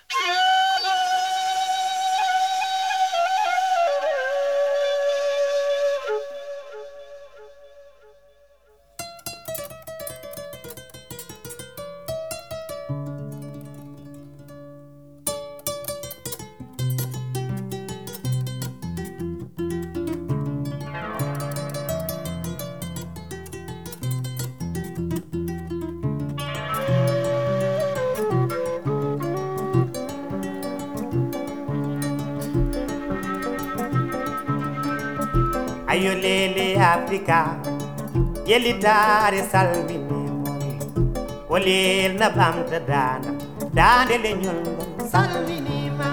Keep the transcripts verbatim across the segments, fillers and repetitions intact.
Ayo lele Africa yelitare salmini olel na bamta dana dande le nyol salmini ma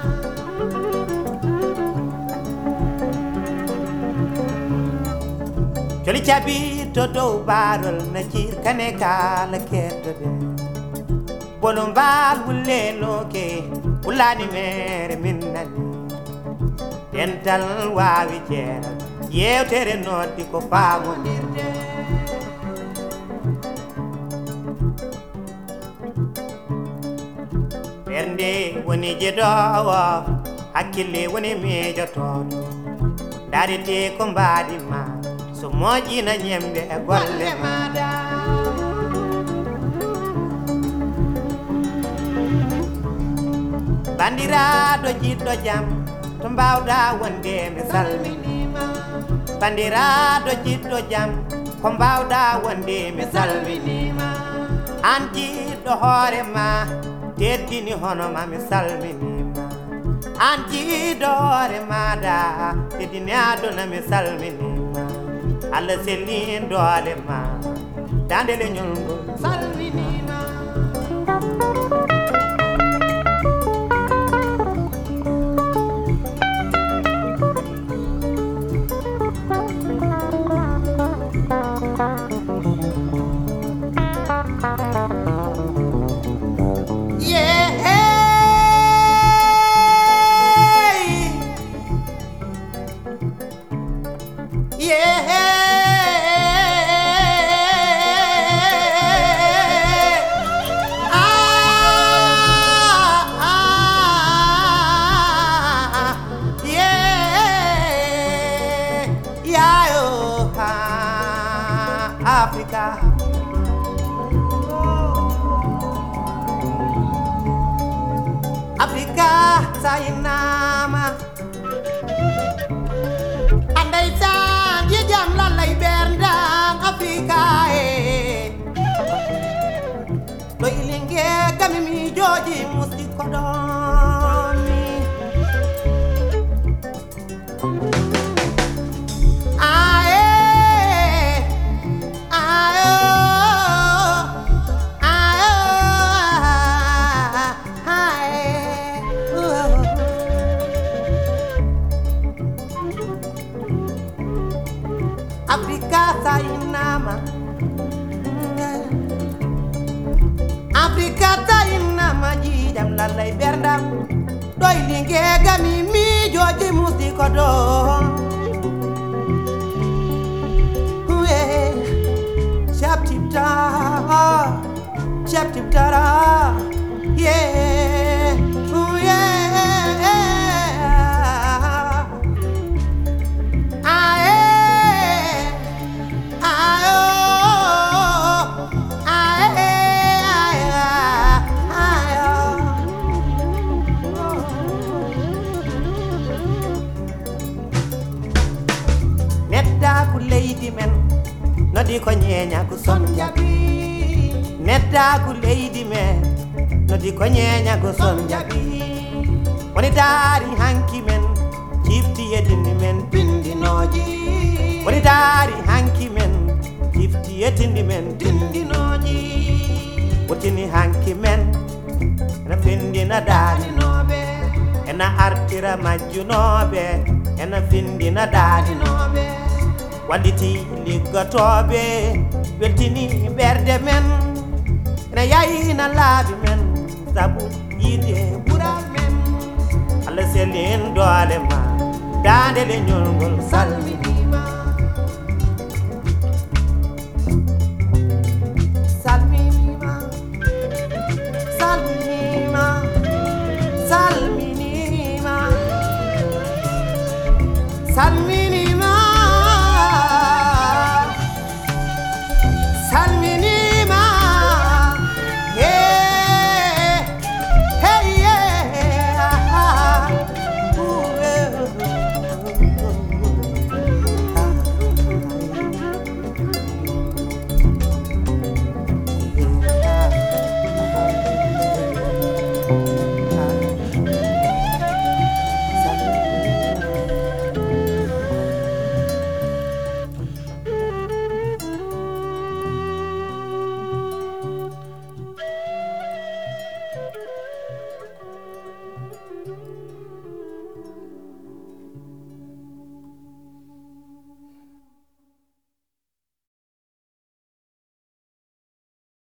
joli chabi to do barol na jir kane kala keto de bolombal wulle loke ulani mere minnani dental wawi jera yewtere noddi ko faamondirde ɓernde woni jeɗowo hakkille woni miijotoɗo darete ko mbaɗi ma so moƴƴina ñembe e golle maɗa bandiraɗo jiɗɗo jaam to mbawɗa wonde mi salminima bandiraɗo jiɗɗo jaam ko mbawɗa wonde mi salminima an jiɗɗo hoorema teddini hono ma mi salminima an jiɗɗo hoore maɗa teddini aduna mi salminima Allah sellin doole ma dande le ñolngol salminima Africa Africa sayinama andai san ye jam la lay berdang Africa e do ilinge kami mi joji musti kodoni Africa sayinama Africa sayinama jijam lalay berdam doy linge gami mi joji musti kodo uye chap tip ta chap tip tara yeah uye leydi men nodi ko ñeña ko son jabi nedda ko leydi men nodi ko ñeña ko son jabi woni daari hanki men jifti yedini men pindinoji woni daari hanki men jifti yedini men pindinoji wotini hanki men ena pindina daarinoɓe ena artira majjunoɓe ena pindina daarinoɓe walliti liggatoɓe weltini ɓerde men ene yayina laabi men sabu yiide ɓural men Allah sellin doole ma dande le ñolngol salminima salminima salminima Thank you.